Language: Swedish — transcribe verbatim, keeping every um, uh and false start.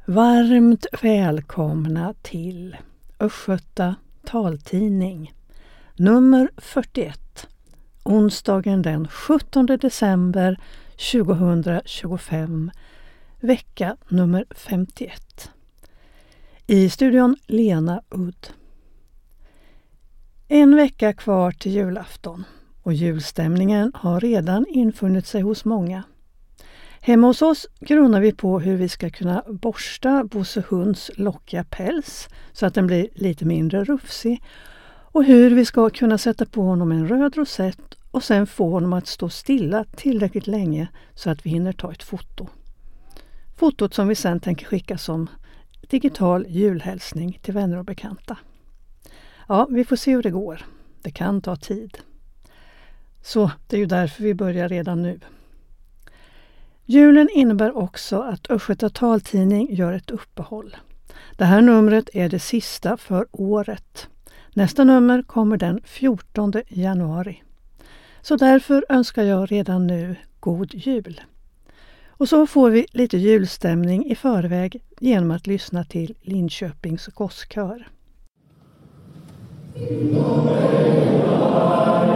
Varmt välkomna till Östgöta taltidning nummer fyrtioett, onsdagen den sjuttonde december tjugohundratjugofem, vecka nummer femtioett. I studion Lena Udd. En vecka kvar till julafton och julstämningen har redan infunnit sig hos många. Hemma hos oss grunnar vi på hur vi ska kunna borsta Bosse hunds lockiga päls så att den blir lite mindre rufsig och hur vi ska kunna sätta på honom en röd rosett och sen få honom att stå stilla tillräckligt länge så att vi hinner ta ett foto. Fotot som vi sen tänker skicka som digital julhälsning till vänner och bekanta. Ja, vi får se hur det går. Det kan ta tid. Så det är ju därför vi börjar redan nu. Julen innebär också att Östgöta taltidning gör ett uppehåll. Det här numret är det sista för året. Nästa nummer kommer den fjortonde januari. Så därför önskar jag redan nu god jul. Och så får vi lite julstämning i förväg genom att lyssna till Linköpings Gosskör.